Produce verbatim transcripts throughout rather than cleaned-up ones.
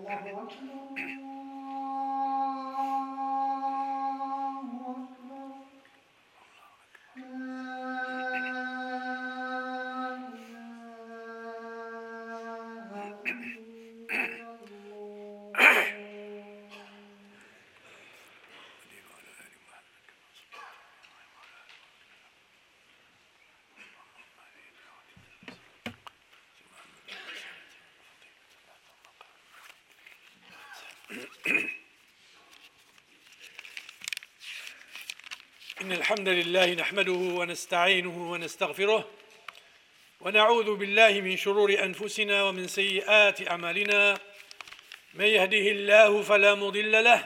إن الحمد لله نحمده ونستعينه ونستغفره ونعوذ بالله من شرور أنفسنا ومن سيئات أعمالنا. من يهده الله فلا مضل له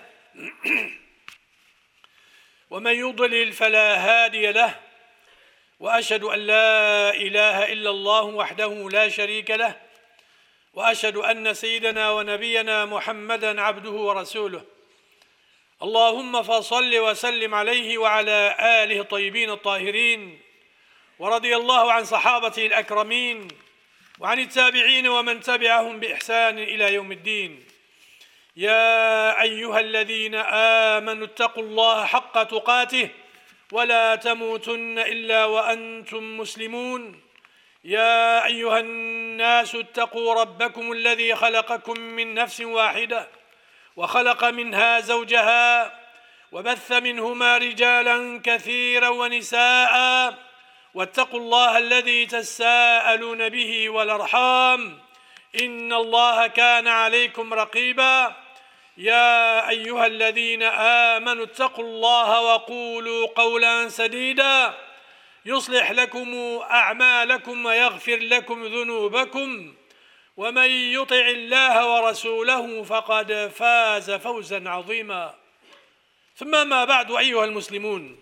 ومن يضلل فلا هادي له، وأشهد أن لا إله إلا الله وحده لا شريك له، وأشهد أن سيدنا ونبينا محمدا عبده ورسوله. اللهم فصل وسلم عليه وعلى آله الطيبين الطاهرين، ورضي الله عن صحابته الأكرمين وعن التابعين ومن تبعهم بإحسان إلى يوم الدين. يا أيها الذين آمنوا اتقوا الله حق تقاته ولا تموتن إلا وأنتم مسلمون. يا أيها الناس اتقوا ربكم الذي خلقكم من نفس واحدة وخلق منها زوجها وبث منهما رجالا كثيرا ونساء، واتقوا الله الذي تساءلون به والأرحام إن الله كان عليكم رقيبا. يا أيها الذين آمنوا اتقوا الله وقولوا قولا سديدا يصلح لكم أعمالكم ويغفر لكم ذنوبكم، ومن يطع الله ورسوله فقد فاز فوزا عظيما. ثم ما بعد، أيها المسلمون،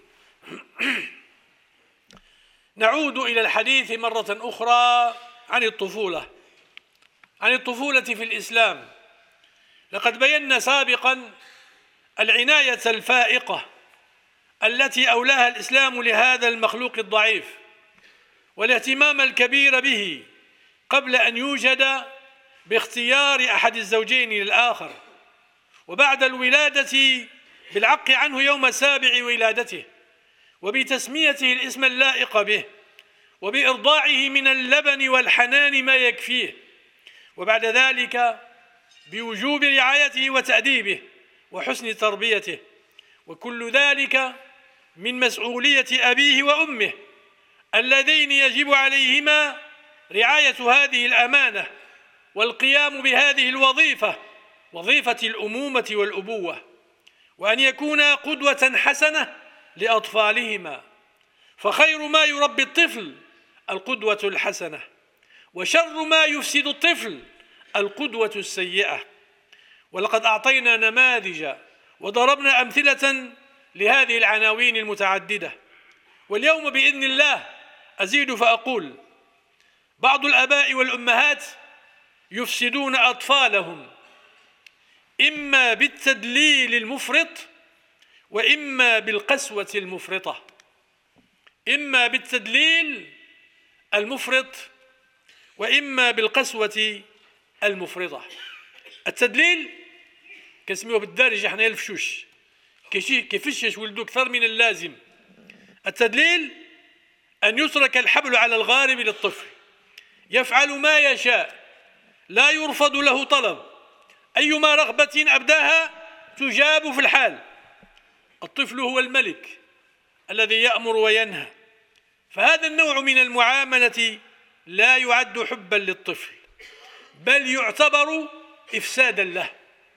نعود إلى الحديث مرة أخرى عن الطفولة عن الطفولة في الإسلام. لقد بينا سابقا العناية الفائقة التي أولاها الإسلام لهذا المخلوق الضعيف، والاهتمام الكبير به قبل أن يوجد باختيار أحد الزوجين للآخر، وبعد الولادة بالعق عنه يوم سابع ولادته، وبتسميته الاسم اللائق به، وبإرضاعه من اللبن والحنان ما يكفيه، وبعد ذلك بوجوب رعايته وتأديبه وحسن تربيته، وكل ذلك من مسؤولية أبيه وأمه اللذين يجب عليهما رعاية هذه الأمانة والقيام بهذه الوظيفة، وظيفة الأمومة والأبوة، وأن يكونا قدوة حسنة لأطفالهما. فخير ما يربي الطفل القدوة الحسنة، وشر ما يفسد الطفل القدوة السيئة. ولقد أعطينا نماذج وضربنا أمثلة لهذه العناوين المتعددة، واليوم بإذن الله أزيد فأقول: بعض الآباء والأمهات يفسدون أطفالهم إما بالتدليل المفرط وإما بالقسوة المفرطة. إما بالتدليل المفرط وإما بالقسوة المفرطة. التدليل كنسميوه بالدارجة احنا الفشوش، كيفشش ولدو أكثر من اللازم. التدليل أن يترك الحبل على الغارب للطفل، يفعل ما يشاء، لا يرفض له طلب، أيما رغبة أبداها تجاب في الحال. الطفل هو الملك الذي يأمر وينهى، فهذا النوع من المعاملة لا يعد حبا للطفل، بل يعتبر إفسادا له.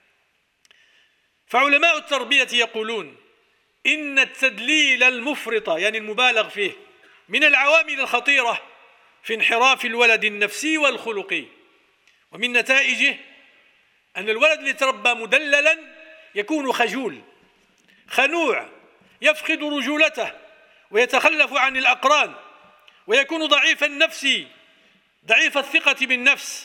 فعلماء التربية يقولون إن التدليل المفرط، يعني المبالغ فيه، من العوامل الخطيرة في انحراف الولد النفسي والخلقي، ومن نتائجه أن الولد اللي تربى مدللا يكون خجول خنوع، يفقد رجولته ويتخلف عن الأقران، ويكون ضعيف النفس ضعيف الثقة بالنفس.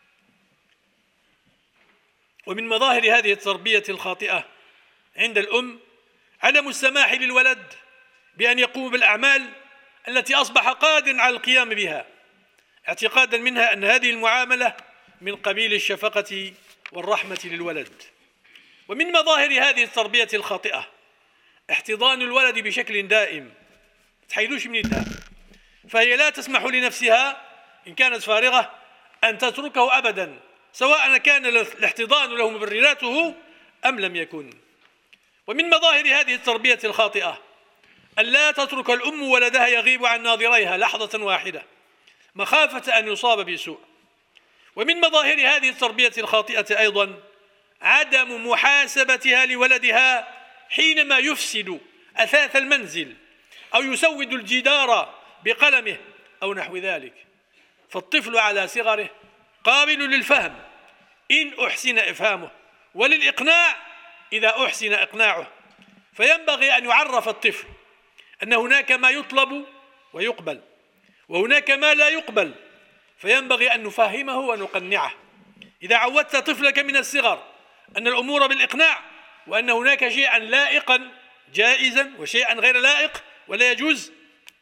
ومن مظاهر هذه التربية الخاطئة عند الأم عدم السماح للولد بأن يقوم بالأعمال التي أصبح قادرا على القيام بها، اعتقادا منها أن هذه المعاملة من قبيل الشفقة والرحمة للولد. ومن مظاهر هذه التربية الخاطئة احتضان الولد بشكل دائم، تحيدوش من يدها، فهي لا تسمح لنفسها إن كانت فارغة أن تتركه أبدا، سواء كان الاحتضان له مبرراته أم لم يكن. ومن مظاهر هذه التربية الخاطئة أن لا تترك الأم ولدها يغيب عن ناظريها لحظة واحدة مخافة أن يصاب بسوء. ومن مظاهر هذه التربية الخاطئة أيضا عدم محاسبتها لولدها حينما يفسد أثاث المنزل أو يسود الجدار بقلمه أو نحو ذلك. فالطفل على صغره قابل للفهم إن أحسن إفهامه، وللإقناع إذا أحسن إقناعه. فينبغي أن يعرف الطفل أن هناك ما يطلب ويقبل وهناك ما لا يقبل، فينبغي أن نفهمه ونقنعه. إذا عودت طفلك من الصغر أن الأمور بالإقناع وأن هناك شيئا لائقا جائزا وشيئا غير لائق ولا يجوز،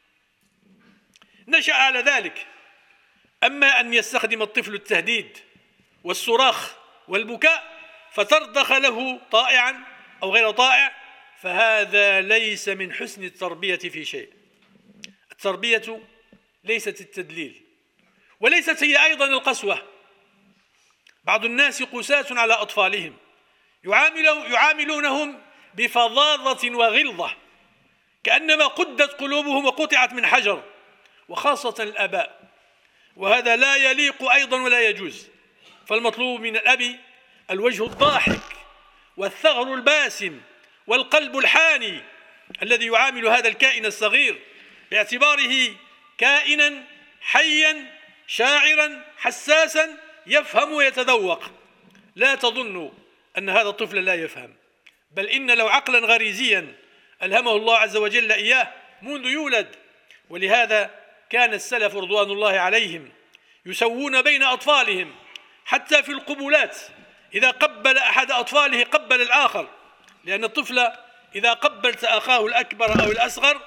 نشأ على ذلك. أما أن يستخدم الطفل التهديد والصراخ والبكاء فترضخ له طائعا أو غير طائع، فهذا ليس من حسن التربية في شيء. التربية ليست التدليل، وليست هي أيضا القسوة. بعض الناس قساة على أطفالهم، يعاملونهم بفظاظة وغلظة كأنما قدت قلوبهم وقطعت من حجر، وخاصة الآباء، وهذا لا يليق أيضا ولا يجوز. فالمطلوب من الأب الوجه الضاحك والثغر الباسم والقلب الحاني الذي يعامل هذا الكائن الصغير باعتباره كائنا حيا شاعرا حساسا يفهم ويتذوق. لا تظنوا أن هذا الطفل لا يفهم، بل إن له عقلا غريزيا ألهمه الله عز وجل إياه منذ يولد. ولهذا كان السلف رضوان الله عليهم يسوون بين أطفالهم حتى في القبلات، إذا قبل أحد أطفاله قبل الآخر، لأن الطفل إذا قبلت أخاه الأكبر أو الأصغر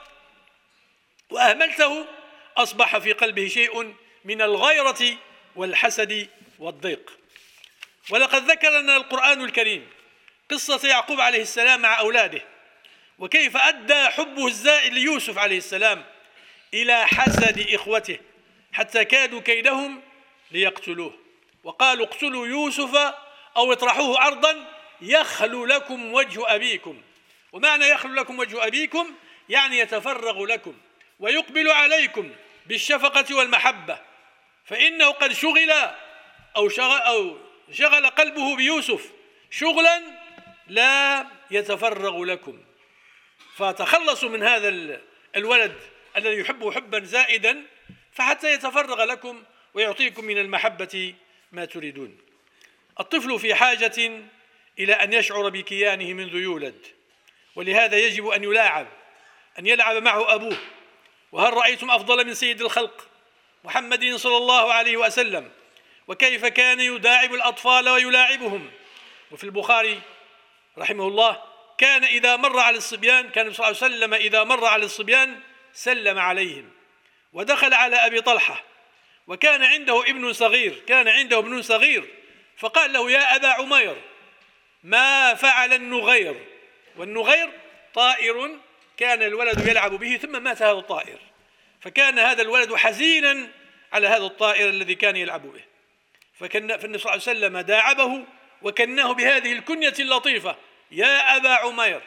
وأهملته أصبح في قلبه شيء من الغيرة والحسد والضيق. ولقد ذكر لنا القرآن الكريم قصة يعقوب عليه السلام مع أولاده، وكيف أدى حبه الزائد ليوسف عليه السلام إلى حسد إخوته حتى كادوا كيدهم ليقتلوه، وقالوا اقتلوا يوسف أو اطرحوه أرضا يخلو لكم وجه أبيكم. ومعنى يخلو لكم وجه أبيكم يعني يتفرغ لكم ويقبل عليكم بالشفقة والمحبة، فإنه قد شغل أو شغل, أو شغل قلبه بيوسف شغلا لا يتفرغ لكم. فتخلصوا من هذا الولد الذي يحبه حبا زائدا فحتى يتفرغ لكم ويعطيكم من المحبة ما تريدون. الطفل في حاجة إلى أن يشعر بكيانه منذ يولد، ولهذا يجب أن يلاعب، أن يلعب معه أبوه. وهل رأيتم أفضل من سيد الخلق محمد صلى الله عليه وسلم وكيف كان يداعب الأطفال ويلاعبهم؟ وفي البخاري رحمه الله كان إذا مر على الصبيان كان صلى الله عليه وسلم إذا مر على الصبيان سلم عليهم. ودخل على أبي طلحة وكان عنده ابن صغير كان عنده ابن صغير فقال له يا أبا عمير ما فعل النغير؟ والنغير طائر كان الولد يلعب به ثم مات هذا الطائر، فكان هذا الولد حزينا على هذا الطائر الذي كان يلعب به، فكان فالنبي صلى الله عليه وسلم داعبه وكناه بهذه الكنية اللطيفة يا أبا عمير.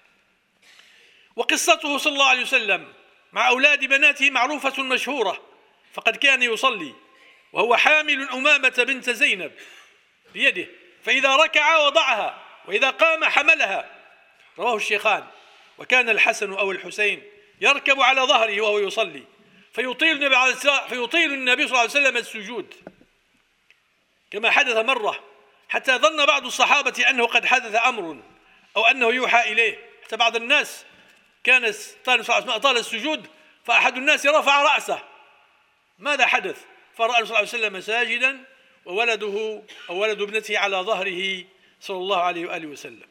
وقصته صلى الله عليه وسلم مع أولاد بناته معروفة مشهورة، فقد كان يصلي وهو حامل أمامة بنت زينب بيده، فإذا ركع وضعها وإذا قام حملها، رواه الشيخان. وكان الحسن أو الحسين يركب على ظهره وهو يصلي فيطيل النبي عليه الصلاة فيطيل النبي صلى الله عليه وسلم السجود كما حدث مرة، حتى ظن بعض الصحابة أنه قد حدث أمر أو أنه يوحى إليه، حتى بعض الناس كان طال السجود فأحد الناس رفع رأسه ماذا حدث؟ فرأى صلى الله عليه وسلم ساجدا وولده أو ولد ابنته على ظهره صلى الله عليه وآله وسلم.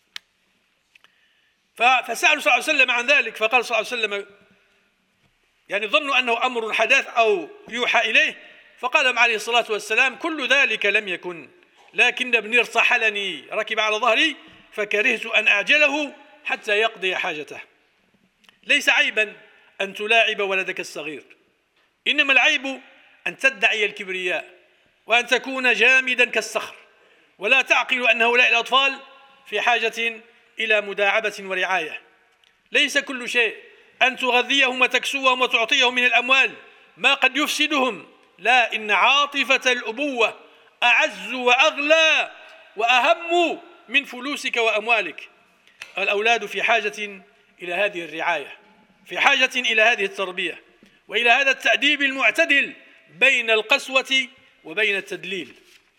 فسأل صلى الله عليه وسلم عن ذلك فقال صلى الله عليه وسلم يعني ظنوا أنه أمر حدث أو يوحى إليه، فقال عليه الصلاة والسلام كل ذلك لم يكن، لكن ابني ارتحلني، ركب على ظهري فكرهت أن أعجله حتى يقضي حاجته. ليس عيبا أن تلاعب ولدك الصغير، إنما العيب أن تدعي الكبرياء وأن تكون جامدا كالصخر ولا تعقل أن هؤلاء الأطفال في حاجة إلى مداعبة ورعاية. ليس كل شيء أن تغذيهم وتكسوهم وتعطيهم من الأموال ما قد يفسدهم، لا، إن عاطفة الأبوة أعز وأغلى وأهم من فلوسك وأموالك. الأولاد في حاجة إلى هذه الرعاية، في حاجة إلى هذه التربية، وإلى هذا التأديب المعتدل بين القسوة وبين التدليل.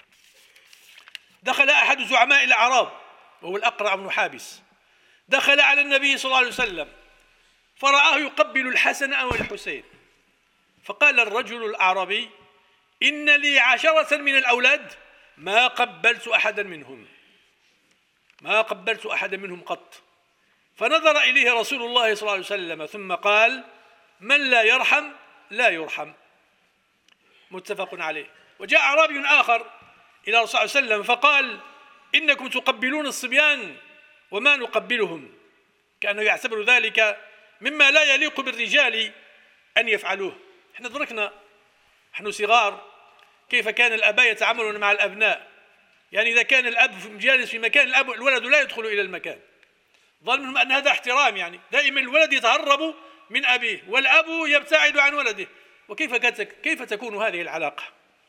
دخل أحد زعماء الأعراب وهو الأقرع بن حابس، دخل على النبي صلى الله عليه وسلم فرآه يقبل الحسن أو الحسين، فقال الرجل الأعرابي: إن لي عشرة من الأولاد ما قبلت أحدا منهم، ما قبلت أحدا منهم قط. فنظر إليه رسول الله صلى الله عليه وسلم ثم قال: من لا يرحم لا يرحم. متفق عليه. وجاء أعرابي آخر إلى رسول الله صلى الله عليه وسلم فقال: إنكم تقبلون الصبيان وما نقبلهم، كأنه يعتبر ذلك مما لا يليق بالرجال أن يفعلوه. احنا دركنا نحن صغار كيف كان الآباء يتعاملون مع الأبناء، يعني إذا كان الأب جالس في مكان الأب الولد لا يدخل إلى المكان، ظن منهم أن هذا احترام، يعني دائما الولد يتهرب من أبيه والأب يبتعد عن ولده. وكيف كيف تكون هذه العلاقة؟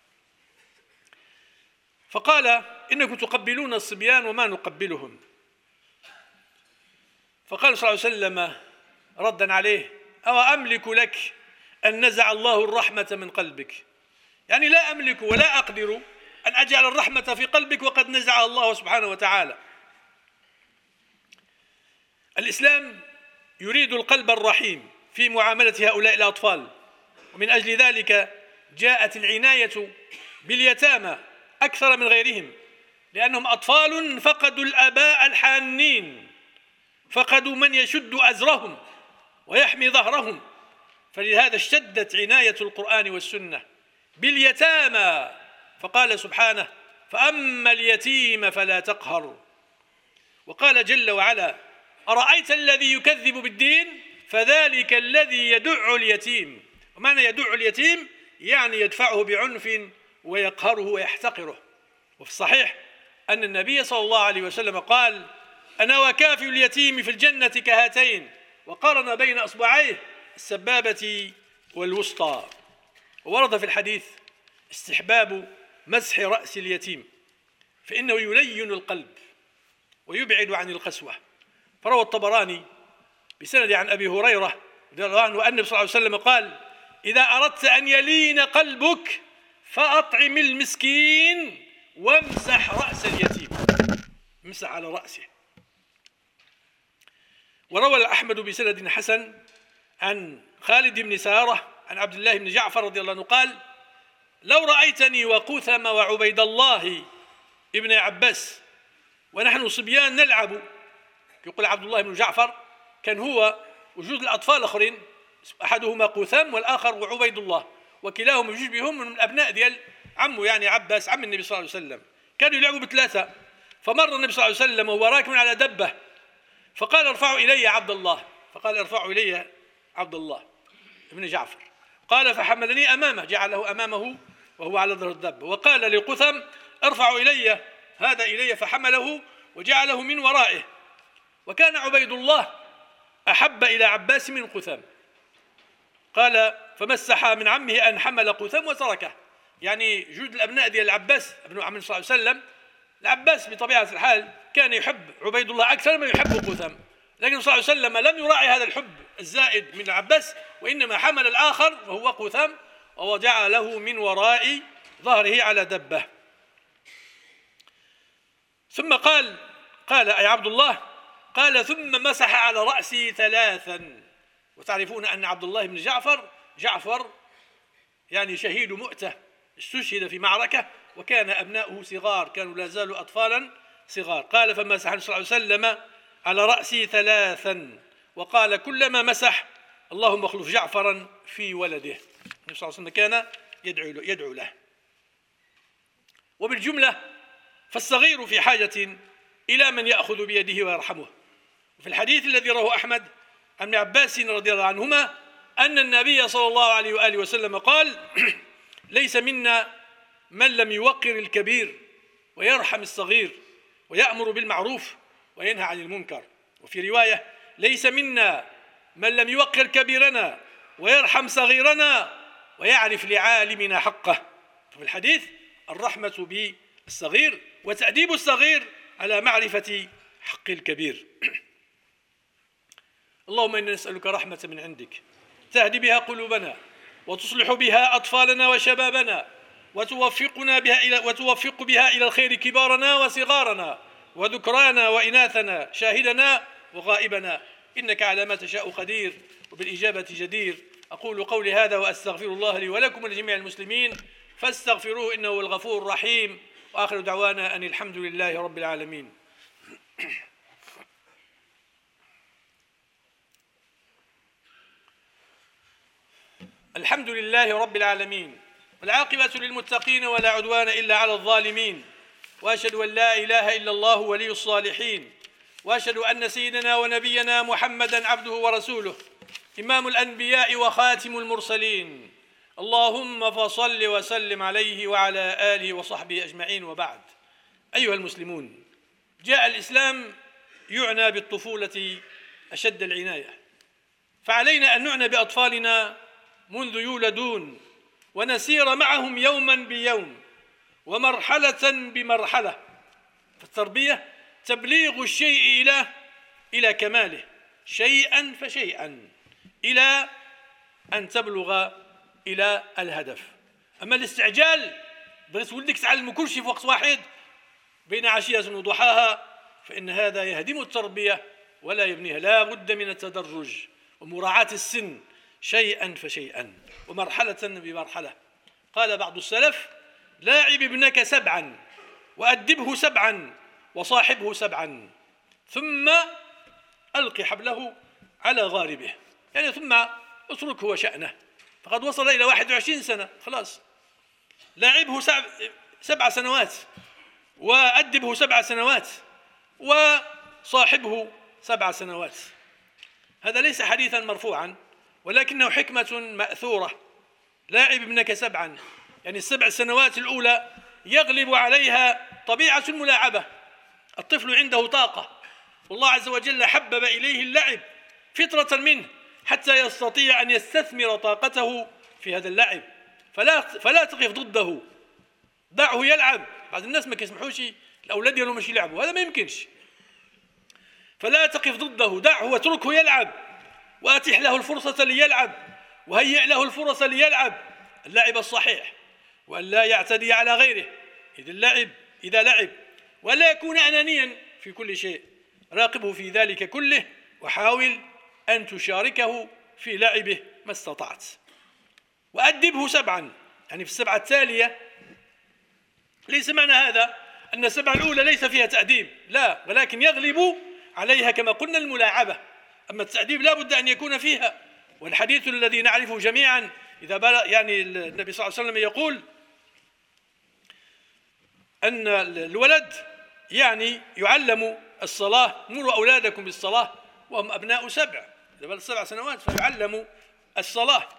فقال: إنكم تقبلون الصبيان وما نقبلهم. فقال صلى الله عليه وسلم ردا عليه: أو أملك لك أن نزع الله الرحمة من قلبك؟ يعني لا أملك ولا أقدر أن أجعل الرحمة في قلبك وقد نزعها الله سبحانه وتعالى. الإسلام يريد القلب الرحيم في معاملة هؤلاء الأطفال، ومن أجل ذلك جاءت العناية باليتامى أكثر من غيرهم، لأنهم أطفال فقدوا الآباء الحانين، فقدوا من يشد أزرهم ويحمي ظهرهم، فلهذا اشتدت عناية القرآن والسنة باليتامى، فقال سبحانه: فأما اليتيم فلا تقهر. وقال جل وعلا: أرأيت الذي يكذب بالدين فذلك الذي يدع اليتيم. ومعنى يدع اليتيم يعني يدفعه بعنف ويقهره ويحتقره. وفي الصحيح أن النبي صلى الله عليه وسلم قال: أنا وكافي اليتيم في الجنة كهاتين، وقارن بين أصبعيه السبابة والوسطى. وورد في الحديث استحباب مسح رأس اليتيم، فإنه يلين القلب ويبعد عن القسوة. فروى الطبراني بسند عن أبي هريرة رضي الله عنه أن النبي صلى الله عليه وسلم قال: إذا أردت أن يلين قلبك فأطعم المسكين وامسح رأس اليتيم، امسح على رأسه. وروى أحمد بسند حسن عن خالد بن سارة عن عبد الله بن جعفر رضي الله عنه قال: لو رأيتني وقوثم وعبيد الله ابن عباس ونحن صبيان نلعب. يقول عبد الله بن جعفر كان هو وجود الأطفال الآخرين، أحدهما قوثم والآخر وعبيد الله، وكلاهم يجوز بهم من الأبناء ديال عمه يعني عباس عم النبي صلى الله عليه وسلم. كانوا يلعبوا بثلاثة. فمر النبي صلى الله عليه وسلم وهو راكب على دبة فقال: ارفعوا إلي عبد الله. فقال: ارفعوا إلي عبد الله ابن جعفر. قال: فحملني أمامه، جعله أمامه وهو على ظهر الدبة. وقال لقثم: ارفعوا إلي هذا إلي، فحمله وجعله من ورائه. وكان عبيد الله أحب إلى عباس من قثم. قال: فمسح من عمه أن حمل قثم وتركه. يعني جود الأبناء ديال العباس ابن عم صلى الله عليه وسلم، العباس بطبيعة الحال كان يحب عبيد الله أكثر ما يحب قثم، لكن صلى الله عليه وسلم لم يراعي هذا الحب الزائد من العباس، وإنما حمل الآخر وهو قثم ووضع له من وراء ظهره على دبة. ثم قال قال أي عبد الله قال: ثم مسح على رأسي ثلاثا. وتعرفون أن عبد الله بن جعفر جعفر يعني شهيد مؤتة، استشهد في معركة، وكان أبناؤه صغار، كانوا لا زالوا أطفالا صغار. قال: فمسح صلى الله عليه وسلم على رأسي ثلاثا، وقال كلما مسح: اللهم اخلف جعفرا في ولده. النبي صلى الله عليه وسلم كان يدعو له, يدعو له. وبالجملة فالصغير في حاجة إلى من يأخذ بيده ويرحمه. وفي الحديث الذي رواه أحمد عن ابن عباس رضي الله عنهما أن النبي صلى الله عليه وآله وسلم قال: ليس منا من لم يوقر الكبير ويرحم الصغير ويأمر بالمعروف وينهى عن المنكر. وفي رواية: ليس منا من لم يوقر كبيرنا ويرحم صغيرنا ويعرف لعالمنا حقه. في الحديث الرحمة بالصغير وتأديب الصغير على معرفة حق الكبير. اللهم إنا نسألك رحمة من عندك تهدي بها قلوبنا وتصلح بها أطفالنا وشبابنا وتوفقنا بها إلى وتوفق بها إلى الخير كبارنا وصغارنا وذكرانا وإناثنا شاهدنا وغائبنا، إنك على ما تشاء قدير وبالإجابة جدير. أقول قولي هذا وأستغفر الله لي ولكم ولجميع المسلمين فاستغفروه إنه هو الغفور الرحيم، وآخر دعوانا أن الحمد لله رب العالمين. الحمد لله رب العالمين، والعاقبة للمتقين ولا عدوان إلا على الظالمين، وأشهد أن لا إله إلا الله ولي الصالحين، وأشهد أن سيدنا ونبينا محمدًا عبده ورسوله إمام الأنبياء وخاتم المرسلين. اللهم فصل وسلم عليه وعلى آله وصحبه أجمعين، وبعد. أيها المسلمون، جاء الإسلام يعنى بالطفولة أشد العناية، فعلينا أن نعنى بأطفالنا منذ يولدون ونسير معهم يوما بيوم ومرحلة بمرحلة. فالتربية تبليغ الشيء إلى إلى كماله شيئا فشيئا إلى أن تبلغ إلى الهدف. أما الاستعجال بغيت ولدك تعلم كل شيء في وقت واحد بين عشية وضحاها فإن هذا يهدم التربية ولا يبنيها. لا بد من التدرج ومراعاة السن شيئا فشيئا ومرحلة بمرحلة. قال بعض السلف: لاعب ابنك سبعا وأدبه سبعا وصاحبه سبعا ثم ألقي حبله على غاربه، يعني ثم اتركه وشأنه، فقد وصل إلى واحد وعشرين سنة خلاص. لاعبه سبع سنوات وأدبه سبع سنوات وصاحبه سبع سنوات. هذا ليس حديثا مرفوعا ولكنه حكمة مأثورة. لاعب ابنك سبعا، يعني السبع سنوات الأولى يغلب عليها طبيعة الملاعبة. الطفل عنده طاقة والله عز وجل حبب إليه اللعب فطرة منه حتى يستطيع أن يستثمر طاقته في هذا اللعب، فلا فلا تقف ضده، دعه يلعب. بعض الناس ما يسمحوش الأولاد يلهم مش يلعبوا، هذا ما يمكنش. فلا تقف ضده، دعه واتركه يلعب وأتح له الفرصة ليلعب وهيئ له الفرص ليلعب اللعب الصحيح، وأن لا يعتدي على غيره إذا اللعب إذا لعب، ولا يكون أنانيا في كل شيء. راقبه في ذلك كله وحاول أن تشاركه في لعبه ما استطعت. وأدبه سبعا، يعني في السبعة التالية. ليس معنى هذا أن السبعة الأولى ليس فيها تأديب، لا، ولكن يغلب عليها كما قلنا الملاعبة. أما التأديب لا بد أن يكون فيها. والحديث الذي نعرفه جميعا إذا بلغ، يعني النبي صلى الله عليه وسلم يقول أن الولد يعني يعلم الصلاة، مروا أولادكم بالصلاة وهم أبناء سبع، إذا بلغ سبع سنوات فيعلم الصلاة.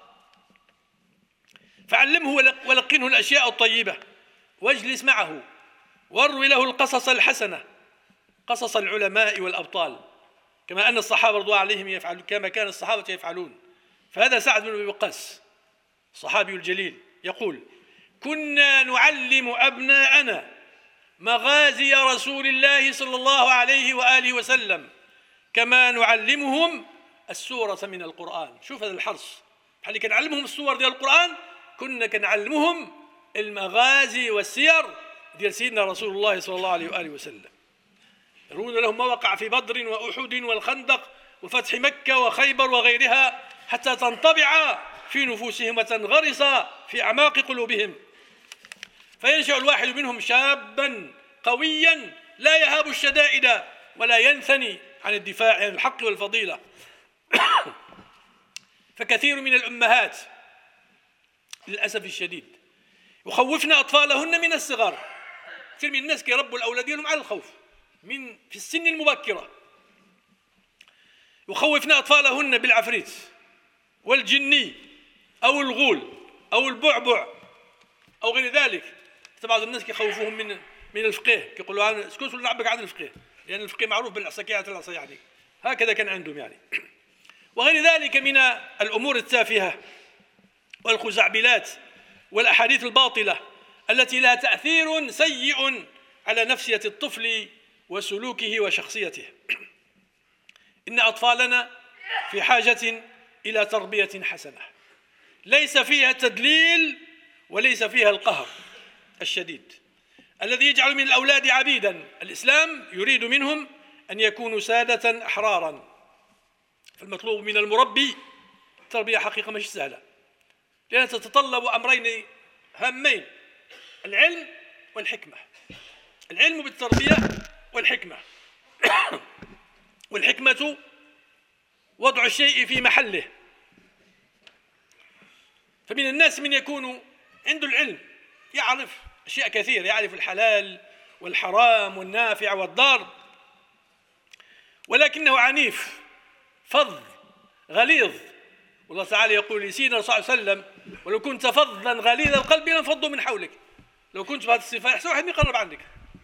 فعلمه ولقنه الأشياء الطيبة واجلس معه واروي له القصص الحسنة، قصص العلماء والأبطال، كما أن الصحابة رضوان عليهم يفعلون، كما كان الصحابة يفعلون. فهذا سعد بن أبي وقاص الصحابي الجليل يقول: كنا نعلم أبناءنا مغازي رسول الله صلى الله عليه وآله وسلم كما نعلمهم السورة من القرآن. شوف هذا الحرص، بحال كان نعلمهم السور ديال القرآن كنا كنعلمهم المغازي والسير ديال سيدنا رسول الله صلى الله عليه وآله وسلم. يرون لهم ما وقع في بدر وأحد والخندق وفتح مكة وخيبر وغيرها حتى تنطبع في نفوسهم وتنغرس في أعماق قلوبهم، فينشأ الواحد منهم شابا قويا لا يهاب الشدائد ولا ينثني عن الدفاع عن الحق والفضيلة. فكثير من الأمهات للأسف الشديد يخوفن أطفالهن من الصغر، كثير من الناس كيربوا الاولاد ديالهم على الخوف من في السن المبكره، يخوفن اطفالهن بالعفريت والجني او الغول او البعبع او غير ذلك. بعض الناس كيخوفوهم من من الفقيه، كيقولوا انا اسكت ولا نعبك عن الفقيه، لان الفقيه معروف بالعصاكيات العصا يعني، هكذا كان عندهم يعني. وغير ذلك من الامور التافهه والخزعبلات والاحاديث الباطله التي لها تاثير سيء على نفسيه الطفل وسلوكه وشخصيته. ان اطفالنا في حاجه الى تربيه حسنه ليس فيها التدليل وليس فيها القهر الشديد الذي يجعل من الأولاد عبيدا. الإسلام يريد منهم أن يكونوا سادة أحرارا. فالمطلوب من المربي تربية حقيقة مش سهلة، لأنها تتطلب أمرين هامين: العلم والحكمة. العلم بالتربية والحكمة. والحكمة وضع الشيء في محله. فمن الناس من يكون عنده العلم، يعرف أشياء كثيرة، يعرف الحلال والحرام والنافع والضار، ولكنه عنيف فظ غليظ. والله تعالى يقول لسيدنا صلى الله عليه وسلم: ولو كنت فظا غليظ القلب لانفضوا من حولك. لو كنت بهذه الصفات احسن واحد يقرب عندك.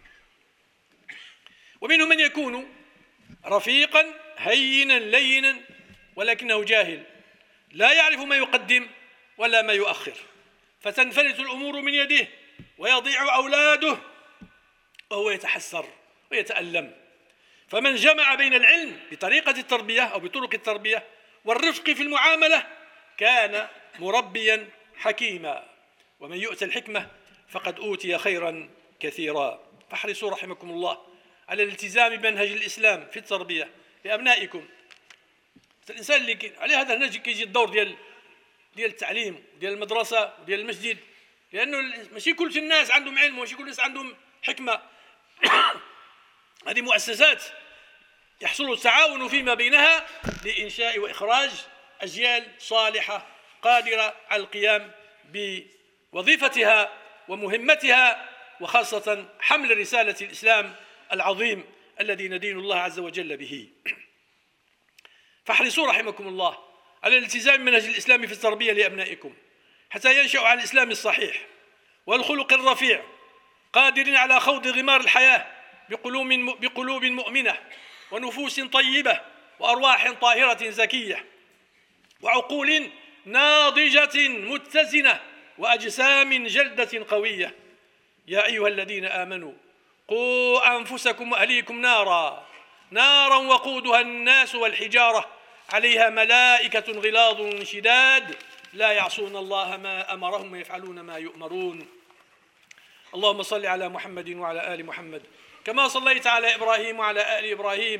ومنهم من يكون رفيقا هينا لينا ولكنه جاهل، لا يعرف ما يقدم ولا ما يؤخر، فتنفلت الأمور من يده ويضيع أولاده وهو يتحسر ويتألم. فمن جمع بين العلم بطريقة التربية أو بطرق التربية والرفق في المعاملة كان مربيا حكيما. ومن يؤتى الحكمة فقد أوتي خيرا كثيرا. فاحرصوا رحمكم الله على الالتزام بمنهج الإسلام في التربية لأبنائكم. الإنسان اللي عليه هذا النهج كيجي الدور ديال ديال التعليم ديال المدرسة وديال المسجد، لأنه ماشي كل الناس عندهم علم وماشي كل الناس عندهم حكمة. هذه مؤسسات يحصل التعاون فيما بينها لإنشاء وإخراج أجيال صالحة قادرة على القيام بوظيفتها ومهمتها، وخاصة حمل رسالة الإسلام العظيم الذي ندين الله عز وجل به. فاحرصوا رحمكم الله على الالتزام بمنهج الإسلام في التربية لأبنائكم حتى ينشأوا على الإسلام الصحيح والخلق الرفيع، قادرين على خوض غمار الحياة بقلوب بقلوب مؤمنة ونفوس طيبة وأرواح طاهرة زكية وعقول ناضجة متزنة وأجسام جلدة قوية. يا أيها الذين آمنوا قوا أنفسكم وأهليكم نارا نارا وقودها الناس والحجارة عليها ملائكة غلاظ شداد لا يعصون الله ما أمرهم ويفعلون ما يؤمرون. اللهم صل على محمد وعلى آل محمد كما صليت على إبراهيم وعلى آل إبراهيم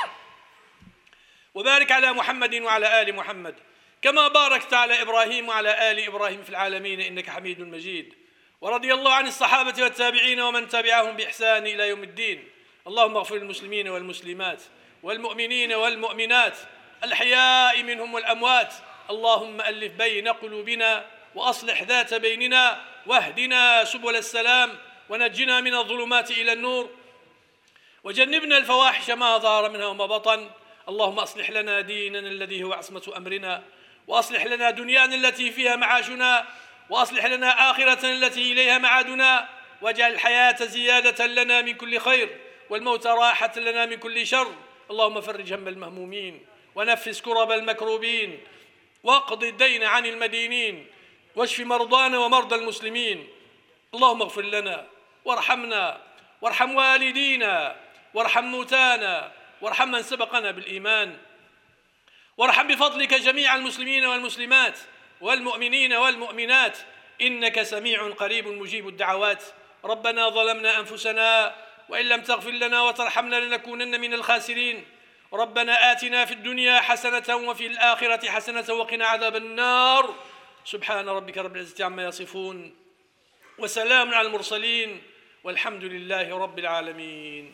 وبارك على محمد وعلى آل محمد كما باركت على إبراهيم وعلى آل إبراهيم في العالمين إنك حميد مجيد. ورضي الله عن الصحابة والتابعين ومن تبعهم بإحسان إلى يوم الدين. اللهم اغفر للمسلمين والمسلمات والمؤمنين والمؤمنات الأحياء منهم والأموات. اللهم ألف بين قلوبنا وأصلح ذات بيننا واهدنا سبل السلام ونجنا من الظلمات إلى النور وجنبنا الفواحش ما ظهر منها وما بطن. اللهم أصلح لنا ديننا الذي هو عصمة أمرنا، وأصلح لنا دنيانا التي فيها معاشنا، وأصلح لنا آخرة التي إليها معادنا، واجعل الحياة زيادة لنا من كل خير والموت راحة لنا من كل شر. اللهم فرج هم المهمومين ونفس كرب المكروبين واقض الدين عن المدينين واشف مرضانا ومرضى المسلمين. اللهم اغفر لنا وارحمنا وارحم والدينا وارحم موتانا وارحم من سبقنا بالإيمان، وارحم بفضلك جميع المسلمين والمسلمات والمؤمنين والمؤمنات إنك سميع قريب مجيب الدعوات. ربنا ظلمنا أنفسنا وإن لم تغفر لنا وترحمنا لنكونن من الخاسرين. ربنا آتنا في الدنيا حسنة وفي الآخرة حسنة وقنا عذاب النار. سبحان ربك رب العزة عما يصفون وسلام على المرسلين والحمد لله رب العالمين.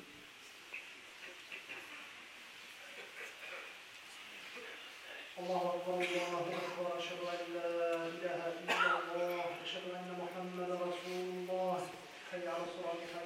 الله أكبر الله أكبر أشهد أن لا إله إلا الله أشهد أن محمدا رسول الله. حي على الصلاة.